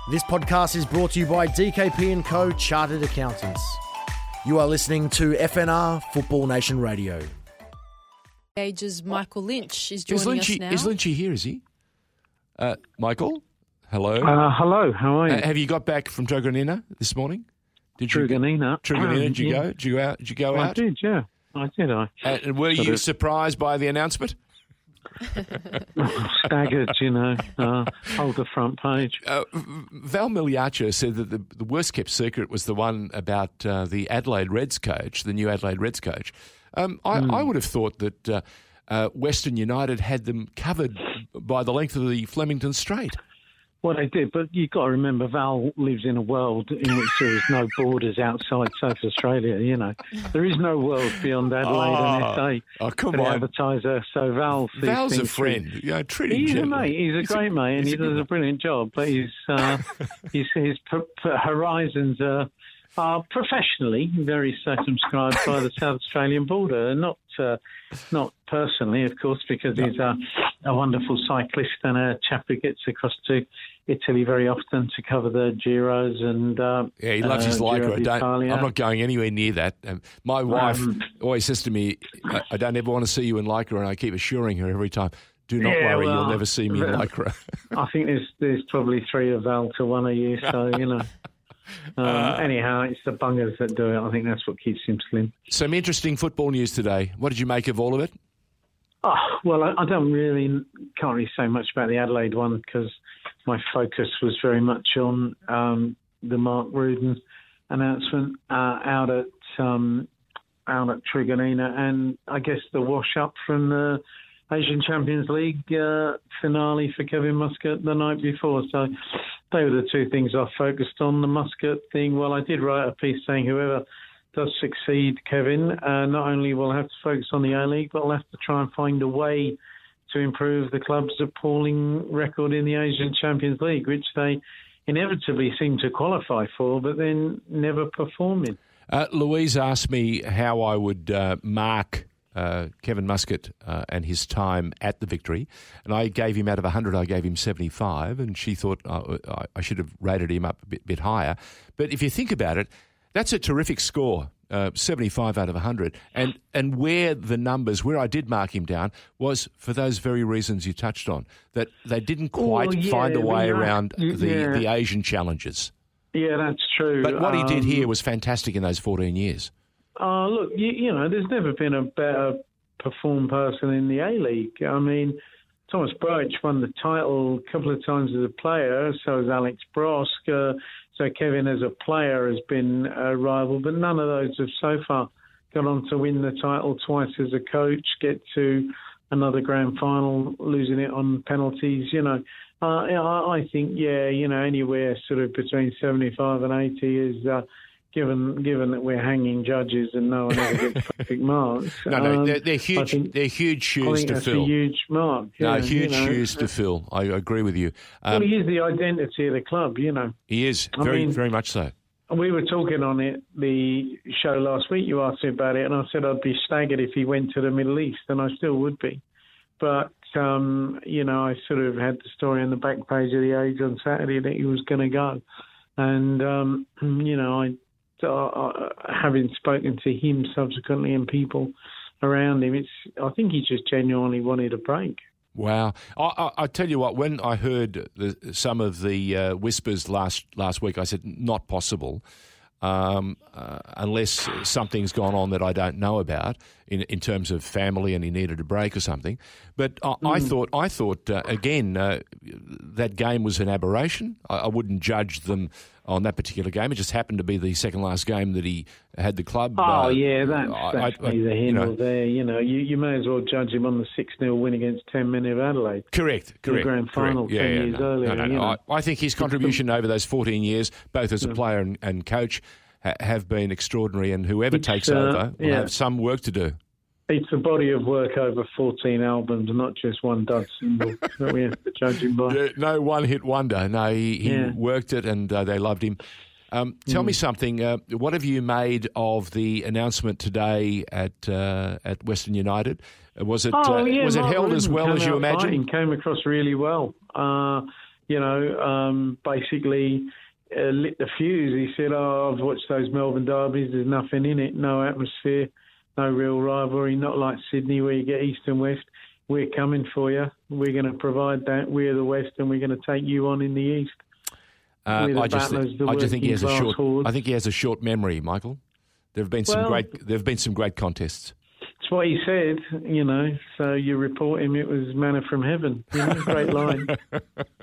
This podcast is brought to you by DKP & Co. Chartered Accountants. You are listening to FNR Football Nation Radio. Ages Michael Lynch is joining us now. Is Lynchy here, is he? Michael? Hello. Hello, how are you? Have you got back from Truganina this morning? Truganina. Did you yeah. go? Did you go out? I did, yeah. I did. And were you surprised by the announcement? Staggered, hold the front page. Val Miliaccia said that the worst kept secret was the one about the Adelaide Reds coach, the new Adelaide Reds coach. I would have thought that Western United had them covered by the length of the Flemington Strait. Well, they did, but you've got to remember Val lives in a world in which there is no borders outside South Australia, There is no world beyond Adelaide and SA for the advertiser, so Val sees Val's a things friend. Treat him He's gently. a mate. He's a great mate, and he does a brilliant job, but his horizons are professionally very circumscribed by the South Australian border, not personally, of course, because he's a wonderful cyclist and a chap who gets across to Italy very often to cover the Giros and he loves his Lycra. I'm not going anywhere near that. My wife always says to me, I don't ever want to see you in Lycra, and I keep assuring her every time, do not worry, you'll never see me in Lycra. I think there's probably 3 of Val to 1 of you, so, anyhow, it's the bungers that do it. I think that's what keeps him slim. Some interesting football news today. What did you make of all of it? Oh, well, I can't really say much about the Adelaide one because my focus was very much on the Mark Rudden announcement out at Truganina, and I guess the wash up from the Asian Champions League finale for Kevin Muscat the night before. So they were the 2 things I focused on. The Muscat thing, well, I did write a piece saying whoever does succeed Kevin, not only will have to focus on the A-League, but will have to try and find a way to improve the club's appalling record in the Asian Champions League, which they inevitably seem to qualify for, but then never perform in. Louise asked me how I would mark Kevin Muscat and his time at the Victory, and I gave him, out of 100, I gave him 75, and she thought I should have rated him up a bit higher. But if you think about it, that's a terrific score, 75 out of 100. And where I did mark him down was for those very reasons you touched on, that they didn't quite find a way around the Asian challenges. Yeah, that's true. But what he did here was fantastic in those 14 years. Look, there's never been a better performed person in the A-League. I mean, Thomas Broich won the title a couple of times as a player, so has Alex Brosk. So Kevin as a player has been a rival, but none of those have so far gone on to win the title twice as a coach, get to another grand final, losing it on penalties. I think, anywhere sort of between 75 and 80 is... Given that we're hanging judges and no one ever gets perfect marks. They're huge. They're huge shoes to fill. That's a huge mark. Huge shoes to fill. I agree with you. Well, he is the identity of the club. He is very much so. We were talking on the show last week. You asked me about it, and I said I'd be staggered if he went to the Middle East, and I still would be. But I sort of had the story on the back page of the Age on Saturday that he was going to go, and having spoken to him subsequently and people around him, I think he just genuinely wanted a break. Wow. I tell you what, when I heard some of the whispers last week, I said, not possible, unless something's gone on that I don't know about in terms of family and he needed a break or something. But I thought again, that game was an aberration. I wouldn't judge them on that particular game. It just happened to be the second last game that he had the club. That's neither here nor there. You may as well judge him on the 6-0 win against 10 Men of Adelaide. Correct. The grand final 10 years earlier. No. I think his contribution over those 14 years, both as a player and coach, have been extraordinary, and whoever takes over will have some work to do. It's a body of work over 14 albums, not just one dud single that we have to judge him by. Yeah, no one-hit wonder. No, he worked it, and they loved him. Tell me something. What have you made of the announcement today at Western United? Was it held as well as you imagined? It came across really well. basically lit the fuse. He said, I've watched those Melbourne derbies. There's nothing in it, no atmosphere, no real rivalry, not like Sydney where you get East and West. We're coming for you. We're going to provide that. We're the West, and we're going to take you on in the East. I just think he has a short. I think he has a short memory, Michael. There have been some great contests. It's what he said, So you report him. It was manna from heaven. Great line. Great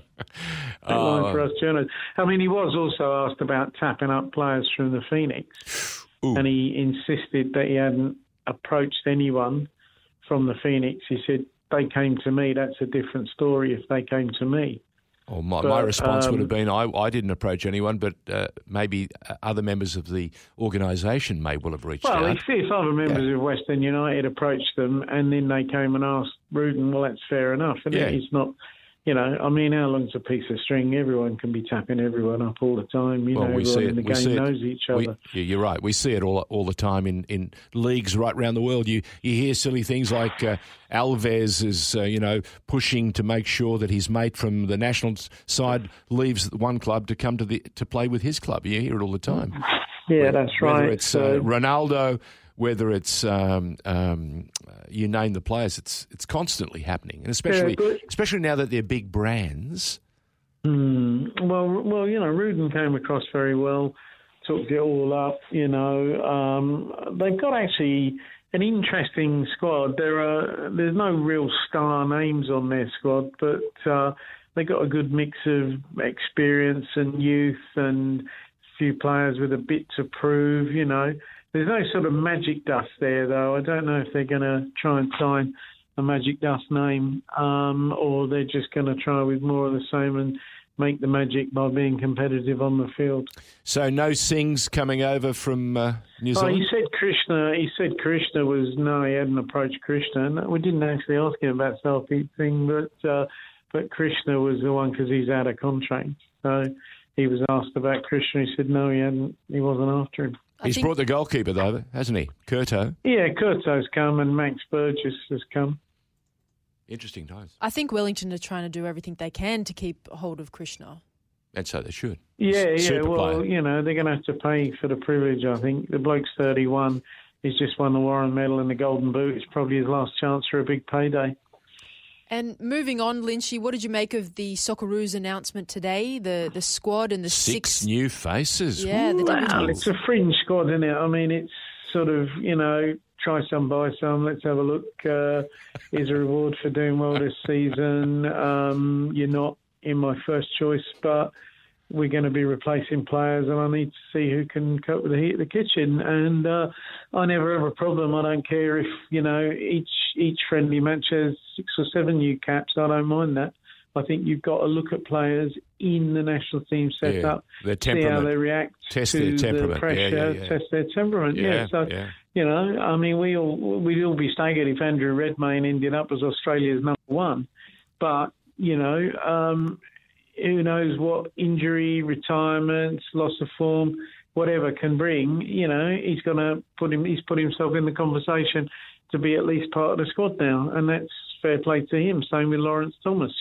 line for us journalists. I mean, he was also asked about tapping up players from the Phoenix, and he insisted that he hadn't approached anyone from the Phoenix. He said, they came to me. That's a different story if they came to me. Well, my response would have been, I didn't approach anyone, but maybe other members of the organisation may well have reached out. Well, if other members of Western United approached them and then they came and asked Rudin, well, that's fair enough. And it's not, how long's a piece of string? Everyone can be tapping everyone up all the time. Everyone in the game knows each other. You're right. We see it all the time in leagues right around the world. You hear silly things like Alves is, pushing to make sure that his mate from the national side leaves one club to come to play with his club. You hear it all the time. Yeah, that's right. Whether it's Ronaldo, whether it's you name the players, it's constantly happening, and especially now that they're big brands. Well, Rudin came across very well, talked it all up. They've got actually an interesting squad. There's no real star names on their squad, but they got a good mix of experience and youth, and a few players with a bit to prove. There's no sort of magic dust there, though. I don't know if they're going to try and sign a magic dust name, or they're just going to try with more of the same and make the magic by being competitive on the field. So no Singhs coming over from New Zealand? He said Krishna. He hadn't approached Krishna. No, we didn't actually ask him about Selfie thing, but Krishna was the one because he's out of contract. So he was asked about Krishna. He said no, he hadn't. He wasn't after him. He's brought the goalkeeper, though, hasn't he? Curto. Yeah, Curto's come and Max Burgess has come. Interesting times. I think Wellington are trying to do everything they can to keep hold of Krishna. And so they should. Yeah. Well, they're going to have to pay for the privilege, I think. The bloke's 31. He's just won the Warren Medal and the Golden Boot. It's probably his last chance for a big payday. And moving on, Lynchy, what did you make of the Socceroos announcement today? The squad and the six new faces. Yeah, it's a fringe squad, isn't it? I mean, it's sort of, try some, buy some. Let's have a look. Here's a reward for doing well this season. You're not in my first choice, but we're going to be replacing players, and I need to see who can cope with the heat of the kitchen. And I never have a problem. I don't care if each friendly match has 6 or 7 new caps. I don't mind that. I think you've got to look at players in the national team setup, see how they react test to their temperament. The pressure, test their temperament. We'd all be staggered if Andrew Redmayne ended up as Australia's number one. But who knows what injury, retirement, loss of form, whatever can bring. He's put himself in the conversation to be at least part of the squad now, and that's fair play to him. Same with Lawrence Thomas,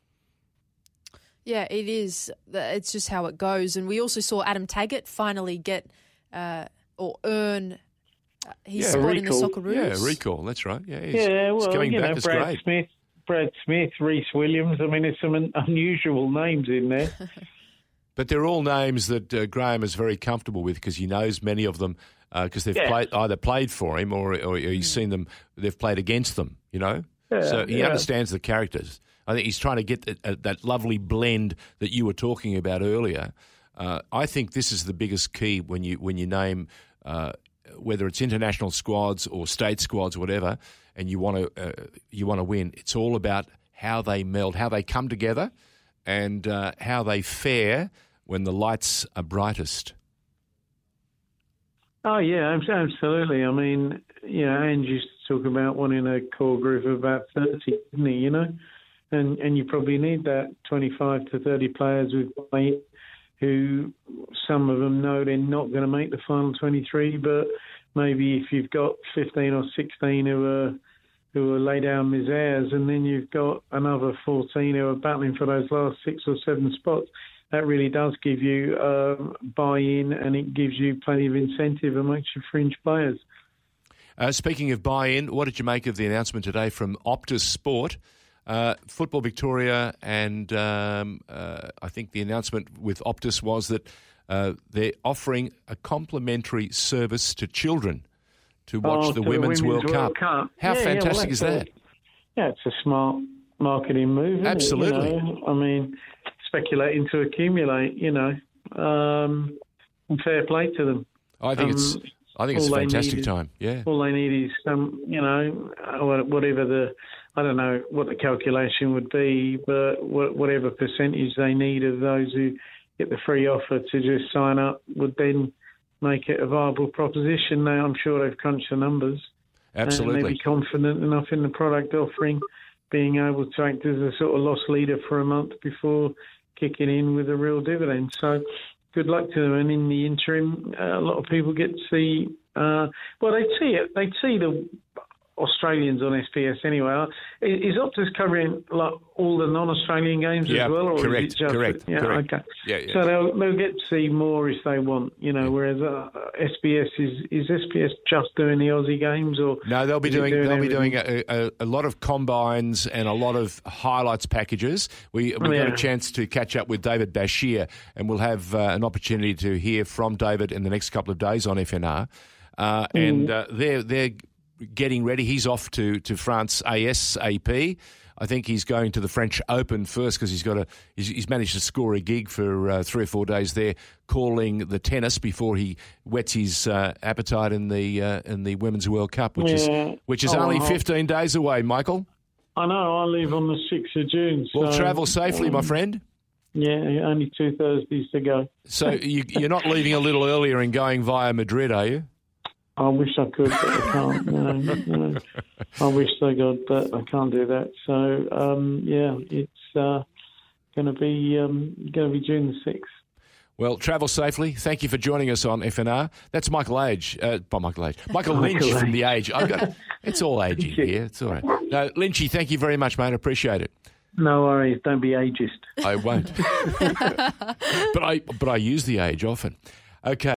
Yeah, it is. It's just how it goes. And we also saw Adam Taggart finally get or earn his spot in the Socceroos. Yeah, recall. That's right. Yeah, he's coming back. It's great. Brad Smith, Reece Williams. I mean, there's some unusual names in there. But they're all names that Graham is very comfortable with because he knows many of them because they've either played for him or he's seen them. They've played against them. So he understands the characters. I think he's trying to get that lovely blend that you were talking about earlier. I think this is the biggest key when you name whether it's international squads or state squads, or whatever, and you want to win. It's all about how they meld, how they come together, and how they fare when the lights are brightest. Oh yeah, absolutely. I mean, Ange used to talk about wanting a core group of about 30, didn't he? And you probably need that 25 to 30 players with weight, who some of them know they're not going to make the final 23, but maybe if you've got 15 or 16 who are who will lay down misères, and then you've got another 14 who are battling for those last 6 or 7 spots. That really does give you buy-in, and it gives you plenty of incentive amongst your fringe players. Speaking of buy-in, what did you make of the announcement today from Optus Sport? Football Victoria, and I think the announcement with Optus was that they're offering a complimentary service to children to watch the Women's World Cup. How fantastic is that? Yeah, it's a smart marketing move, isn't Absolutely. it? I mean, speculating to accumulate, and fair play to them. I think it's a fantastic time. Yeah. All they need is whatever I don't know what the calculation would be, but whatever percentage they need of those who get the free offer to just sign up would then make it a viable proposition. Now, I'm sure they've crunched the numbers. Absolutely. And they'd be confident enough in the product offering, being able to act as a sort of loss leader for a month before kicking in with a real dividend. So good luck to them. And in the interim, a lot of people get to see, they'd see the Australians on SPS anyway. Is Optus covering like all the non-Australian games as well? Or correct, is it just, correct. Okay. Yeah. So they'll get to see more if they want, whereas SBS is SPS just doing the Aussie games, or no? They'll be doing a lot of combines and a lot of highlights packages. We got a chance to catch up with David Bashir, and we'll have an opportunity to hear from David in the next couple of days on FNR. And they're getting ready. He's off to France ASAP. I think he's going to the French Open first because he's managed to score a gig for 3 or 4 days there, calling the tennis before he whets his appetite in the Women's World Cup, which is only 15 days away. Michael, I know. I leave on the 6th of June. Well, travel safely, my friend. Yeah, only 2 Thursdays to go. So you're not leaving a little earlier and going via Madrid, are you? I wish I could, but I can't. No. I wish I could, but I can't do that. So, it's going to be June the 6th. Well, travel safely. Thank you for joining us on FNR. That's Michael Lynch from The Age. It's all age in here. It's all right. No, Lynchy, thank you very much, mate. I appreciate it. No worries. Don't be ageist. I won't. But I use The Age often. Okay.